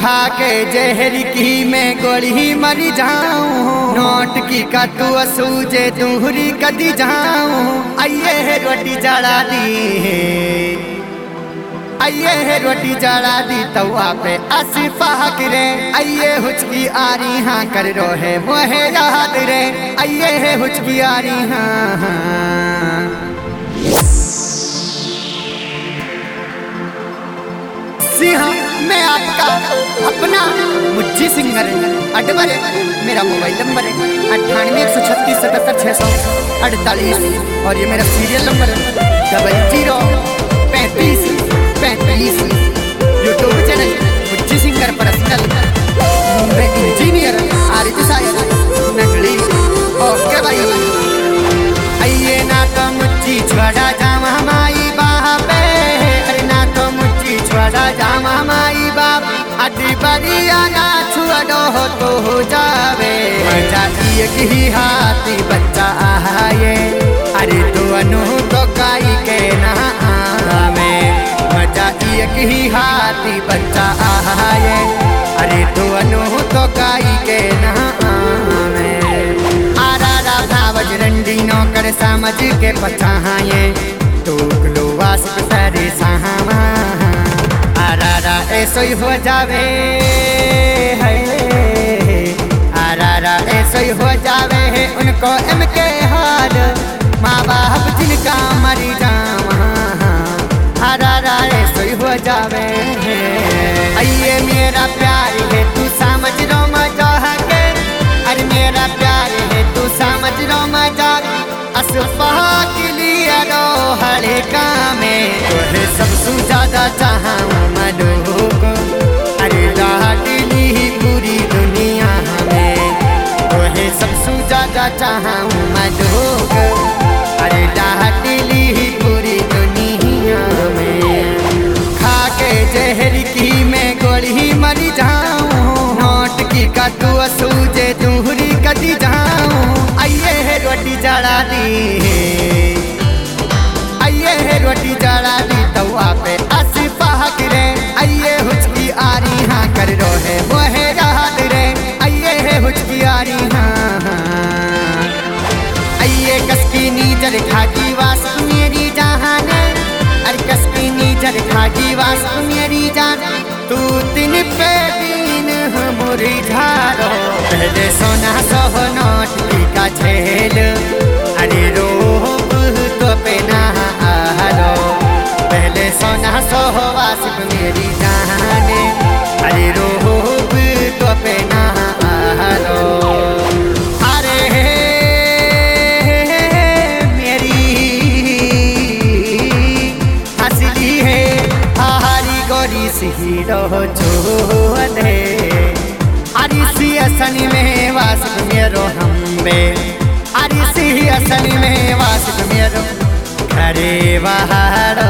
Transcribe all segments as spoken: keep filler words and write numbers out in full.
खा के जहर की मैं गोली मरी जाऊं, नोट की का तू सूझे दूहरी कदी जाऊं। आइए है रोटी जड़ा दी, आइए है रोटी जड़ा दी तवा पे आसिफा रे। आइए हुचकी आ रही हाँ कर रो है मोहे याद रे। आइए है हुचकी आ रही हाँ, हाँ। हाँ, मैं आपका अपना मुज्जी सिंगर अडबर मेरा मोबाइल नंबर है अट्ठानवे एक सौ छत्तीस सतहत्तर छः सौ अड़तालीस और ये मेरा सीरियल नंबर है डबल जीरो पैंतीस पैंतीस। YouTube channel Mujji singer personal Mumbai engineer Arif Sayar नगड़ी। ओके भाई आइए ना तो मुज्जी छोड़ा जामा माई बापे, अरे ना तो मुज्जी छोड़ा जामा माई बाप। अड्डी बरिया ना छुड़ो हो तो हो जावे, मजा एक ही हाथी बच्चा आए। अरे तू अनु तो काई के ना आवे, मजा एक ही हाथी बच्चा आए। अरे तू अनु तो काई के ना आवे। आरा भावज रंडी नौकर समझ के पछाए, टूकलो वास्प सारे सहावा। आरा ऐसो ही हो जावे है, आरा ऐसो ही हो जावे है उनको एम के हाल माँ बाप जिनका मरी जावा। आरा ऐसो ही हो जावे है। आइए मेरा प्यार है तू समझ लो मजा के, अरे मेरा प्यार है तू समझ लो मजा। असफा के लिए रो हरे कामे तोहे सबसे ज्यादा चाहूं मधु को। अरे लाडली पूरी दुनिया में तोहे सबसे ज्यादा चाहूं मधु को। अरे लाडली पूरी दुनिया में खा के जहर की मैं गोली मरी जाऊं, नोट की का तू सूझे दूहरी कदी जाऊं। आइए है रोटी जड़ा दी, आइए है रोटी जड़ा दी तवा पे आसिफा रे। आइए हुचकी आ रही हाँ कर रो है मोहे याद रे। आइए है हुचकी आ रही हाँ, हाँ। आइए कसकी नीजर खागी वास मेरी जहान, अरे कसकी नीजर खागी वास मेरी जान। तू दिन पे दिन मुरी झारो पहले सोना सो नोट की का झेल। अरे रोब तो पे ना आलो पहले सोना सो वासिफ मेरी जाने। अरे रोब तो पे ना आलो। अरे मेरी हंसली है हारी गोरी सी रो जो दे। अरिसी असनी में वासिफ मेरो हम्बे, अरिसी असनी में वासिफ मेरो घरे बहारो।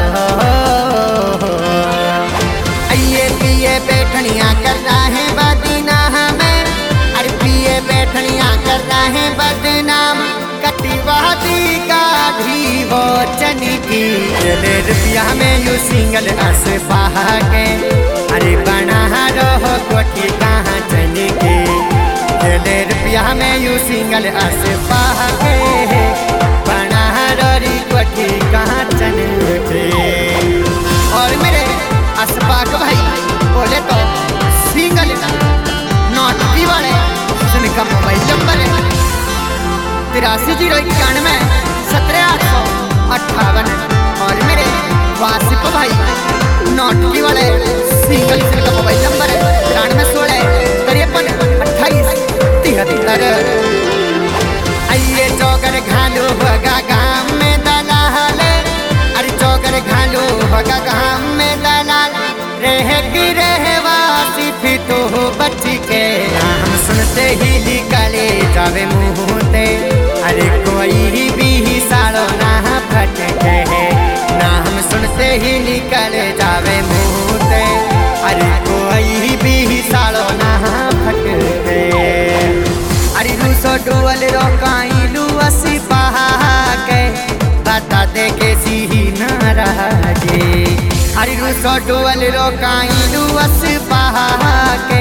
आइए पिए बैठनिया कर रहे बदनाम हमें, अरे पिए बैठनिया कर रहे बदनाम। कटी वादी का भी वो चनी की ले रुपया में यू सिंगल असफा के। अरे बना रहो कोठी कहाँ चली के ले रुपया में यू सिंगल असफा के। बना री कोठी कहाँ चल के। और मेरे असफाक भाई बोले तो सिंगल नोट भी वाले जिनका मोबाइल नंबर है तिरासी जीरो इक्यानवे सत्रह आठ सौ अट्ठावन। और मेरे वासिफ भाई नोट की वाले सिंगल जिनका मोबाइल नंबर है तिरानवे सोलह तिरपन अट्ठाईस तिहत्तर। आइए चौकर घालू होगा गाँव में दलाल, अरे चौकर घालू होगा गाँव में दलाल। रह की रह वासिफ तो हो बच्ची के नाम सुनते ही निकले जावे मुँहते। अरे कोई भी सालो ना फटके नाम सुनते ही निकल जावे मुँहते। अरे कोई भी सालो ना फटके। अरे रूसो डुअल रोकाई लू असफा के बता दे के सी ना रहा जे। अरे रूसो डुअल रोकाई लू असफा के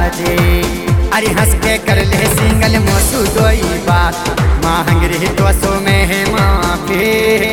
दे। अरे हंस के कर ले सिंगल मोसू दोई बात मांग रही तो सो में माफी।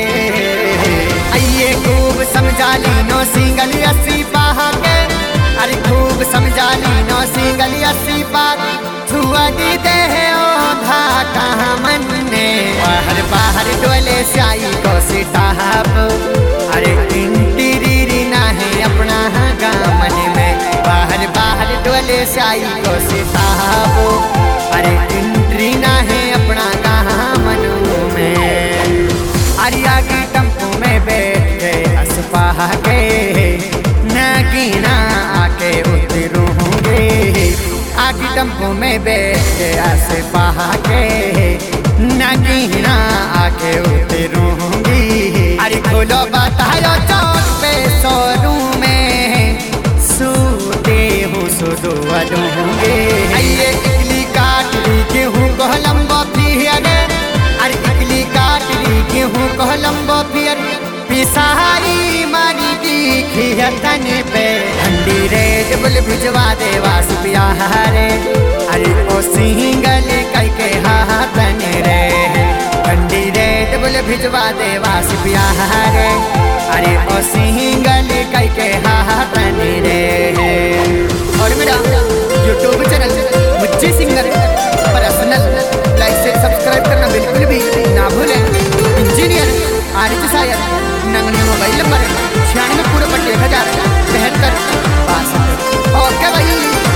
आइए खूब समझा ली नो सिंगल अस्सी बाहा के। अरे खूब समझा ली नो सिंगल अस्सी बात छुआ दी दे ओधा कहाँ मन ने बाहर बाहर डोले साई को सिताब। अरे इंटीरी ना है अपना गामन में बाहर बाहर डोले साई को सिताब। अरे इंट्री ना है अपना गामन में। अरे आगे टम्पू में बैठे असपा के नगीना आके उतरूंगे। आगे टम्पू में बैठे असपा के नगीना आके उतरूंगी। अरे खोलो बतायो चौक पे शोरूम में सूते हूँ सुदो दूंगे। आइए इकली काट ली गेहूँ को लंबा फिर। अरे इकली काट ली गेहूँ को लंबा फिर पिसाई मारी दिखी तन पे ठंडी रेड बुल भिजवा दे वास प्यारे। अरे ओ सिंगल कई के हाथन रे ठंडी रेड बुल भिजवा दे वास प्यारे। अरे ओ सिंगल कई के हाथन रे। और मेरा यूट्यूब चैनल मुझे सिंगर पर्सनल लाइक से सब्सक्राइब करना बिल्कुल भी ना भूलें। इंजीनियर आरिफ सायर नंगनी मोबाइल नंबर छियानवे पूरे पट्टी एक हजार बहत्तर बासठ। ओके भाई।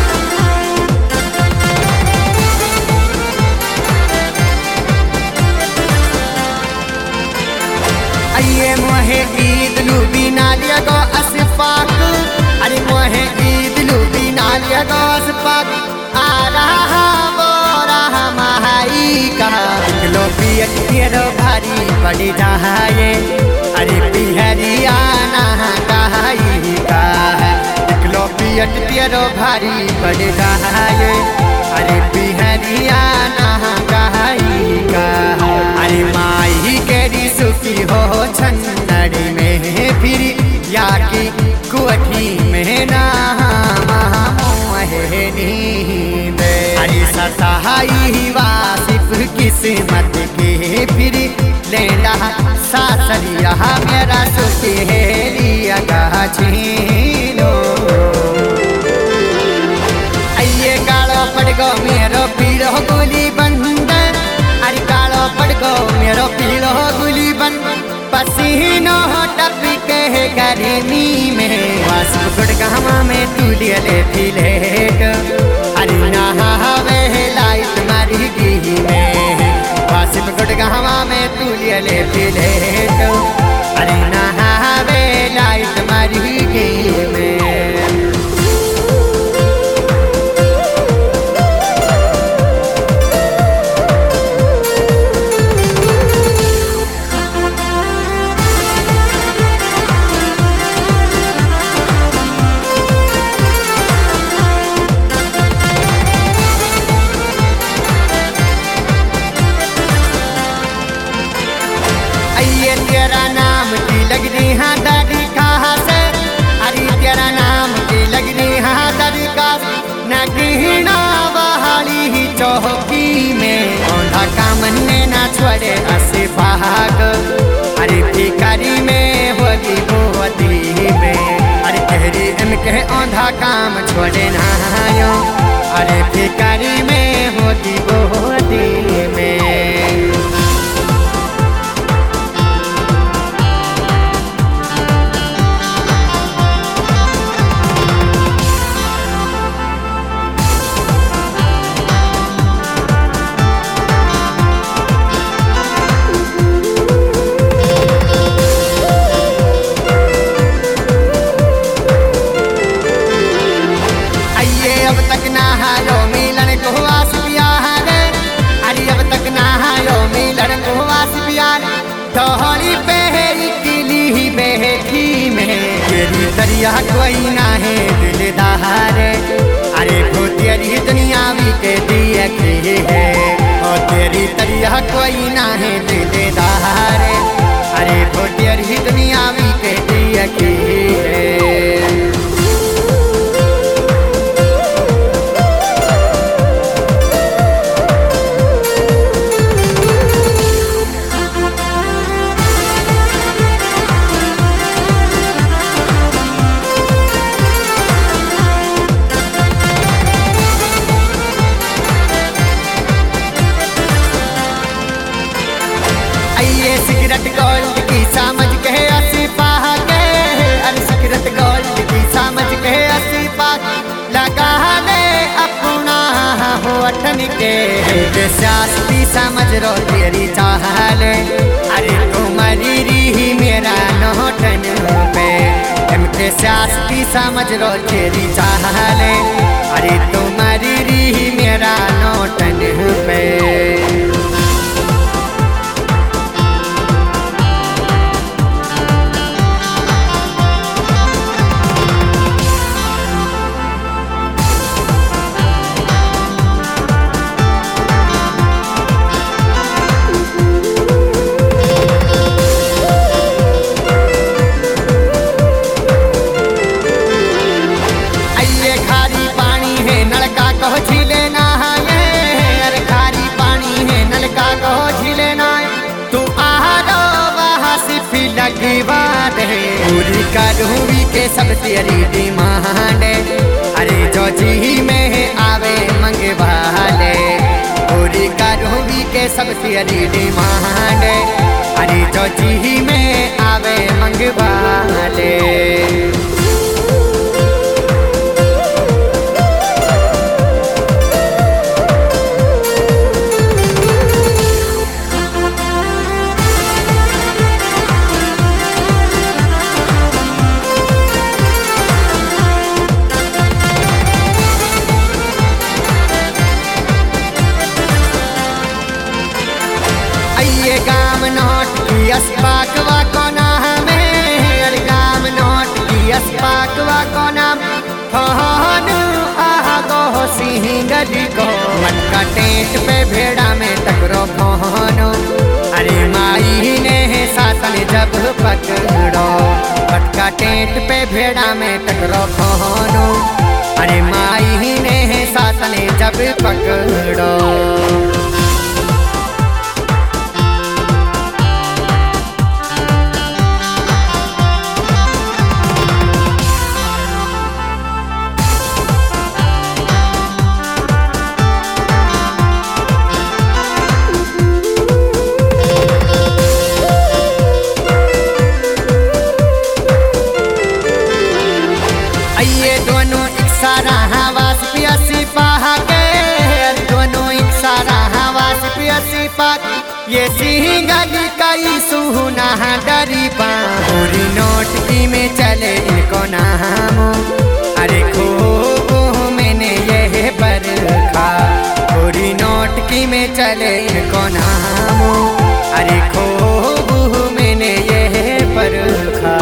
आइए मोहे ईद लूबी नालिया को असफाक। अरे मोहे ईद लूबी नालिया को असफाक आ रहा बोरा महाई का किलो पियट पियरो भारी पड़ी जाए। अरे बिहरियाना कहाई का किलो पियट पियरो भारी पड़ी जाए। अरे बिहरियाना कहाई का। अरे माई केरी सुखी हो छन्नड़ी में फिर या की कुठी में ना अरे सताई वासिफ किस्मत के फिर लेना सासरिया मेरा सुखेलिया का छीनो। आइए कालो पड़ गो मेरो पीड़ो गोली बंद। अरे कालो पड़ गो मेरो पीड़ो गोली बंद पसीनो टप के गर्मी में वासिफ गुड़गामा में तू ले फिलेट। अरे नहावे लाइट मारी गी में वासिफ गुड़गामा में तू ले फिलेट। अरे नहावे लाइट मारी गी में। तेरा नाम की लग रही हाँ दादी कहाँ से। अरे तेरा नाम की लग रही हाँ दादी का नगीना बहाली ही चौकी में औंधा का मन में ना छोड़े असे भाग। अरे भिखारी में होगी बोती में। अरे तेरी एम के औंधा काम छोड़े ना आयो। अरे भिखारी में होगी बोती में। तोहरी पे इकली बैठी में तेरी दरिया कोई ना है दिलदार। अरे भूतियरी दुनिया भी के दिए है और तेरी दरिया कोई ना है दिलदार। अरे भूतियरी दुनिया भी के दिए है। के शास्त्री समझ रो तेरी चाहले अरे तुम्हारी री मेरा नौटन पे इनके शास्त्री समझ रो तेरी चाहले अरे तुम्हारी री मेरा नौटन पे पूरी करूँगी के सब तेरी डिमांड अरे जो जी में आवे मंगवाले पूरी करूँगी के सब तेरी डिमांड अरे जो जी में आवे मंगवाले गाम नोट की अस्पाकवा कोना हमें गाम नोट की अस्पाकवा कोना फोन आहा गो सिंगली को मन का टेंट पे भेड़ा में टकरो फोनो अरे माई ने सासन जब पकड़ो पटका टेंट पे भेड़ा में टकरो फोनो अरे माई ने सासन जब पकड़ो ये दोनों एक सारा हवास पियासी पहा के दोनों एक सारा हवास पियासी पाक ये सिंगली कई सुना डरी पूरी नोट की में चले इनको नाम अरे खूब मैंने ये परखा पूरी नोट की में चले इनको नाम अरे खूब मैंने ये परखा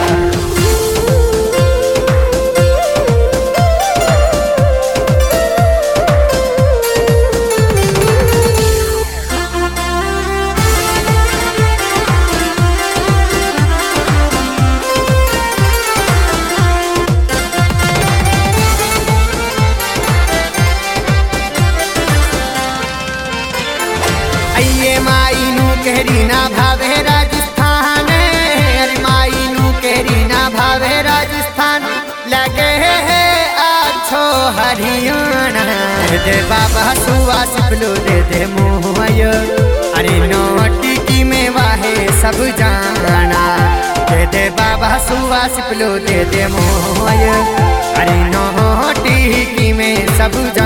ये माई नू कहरी ना भावे राजस्थान अरे माई नू कहरी ना भावे राजस्थान लगे है अच्छो हरियाणा दे बाबा सुवास पिलो दे दे मोहय अरे नोटी की में वाहे सब जाना दे दे बाबा सुवास पिलो दे दे मोहय अरे नोटी की में सब